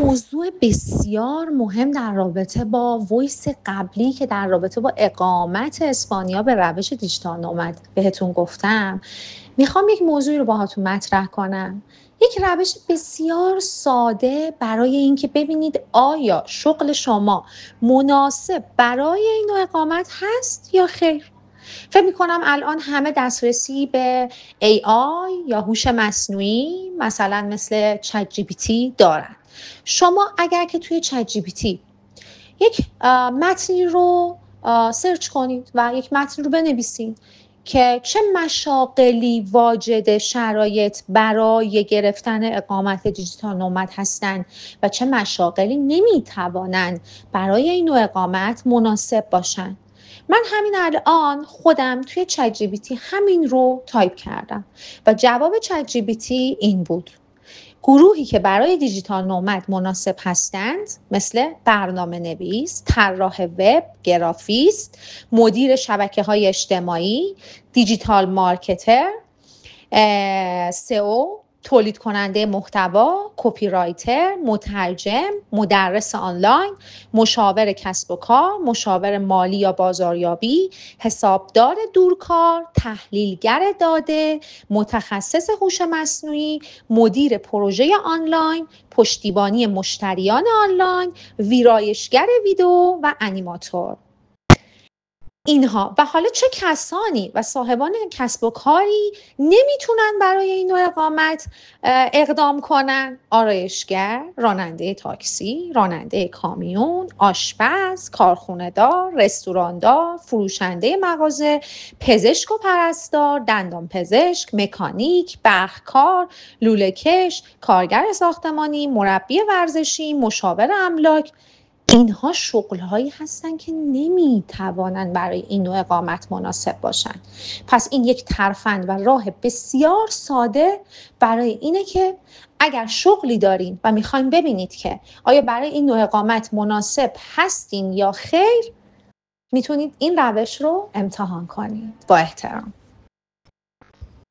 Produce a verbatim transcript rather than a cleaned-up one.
موضوع بسیار مهم در رابطه با وایس قبلی که در رابطه با اقامت اسپانیا به روش دیجیتال نومد بهتون گفتم، میخوام یک موضوعی رو باهاتون مطرح کنم. یک روش بسیار ساده برای اینکه ببینید آیا شغل شما مناسب برای این نوع اقامت هست یا خیر. فکر میکنم الان همه دسترسی به ای آی یا هوش مصنوعی مثلا مثل چت جی پی تی دارن. شما اگر که توی چت جی پی تی یک متنی رو سرچ کنید و یک متن رو بنویسید که چه مشاغلی واجد شرایط برای گرفتن اقامت دیجیتال نومد هستند و چه مشاغلی نمیتوانند برای این نوع اقامت مناسب باشند. من همین الان خودم توی چت جی پی تی همین رو تایپ کردم و جواب چت جی پی تی این بود: گروهی که برای دیجیتال نومد مناسب هستند مثل برنامه نویس، طراح وب، گرافیست، مدیر شبکه‌های اجتماعی، دیجیتال مارکتر، سئو، تولید کننده محتوا، کپی رایتر، مترجم، مدرس آنلاین، مشاور کسب و کار، مشاور مالی یا بازاریابی، حسابدار دورکار، تحلیلگر داده، متخصص هوش مصنوعی، مدیر پروژه آنلاین، پشتیبانی مشتریان آنلاین، ویرایشگر ویدیو و انیماتور. اینها و حالا چه کسانی و صاحبان کسب و کاری نمیتونن برای این نوع اقامت اقدام کنن؟ آرایشگر، راننده تاکسی، راننده کامیون، آشپز، کارخونه‌دار، رستوراندار، فروشنده مغازه، پزشک و پرستار، دندان پزشک، مکانیک، برقکار، لوله‌کش، کارگر ساختمانی، مربی ورزشی، مشاور املاک. اینها شغل‌هایی هستن که نمیتوانند برای این نوع اقامت مناسب باشن. پس این یک ترفند و راه بسیار ساده برای اینه که اگر شغلی دارین و میخواین ببینید که آیا برای این نوع اقامت مناسب هستین یا خیر، میتونید این روش رو امتحان کنید. با احترام.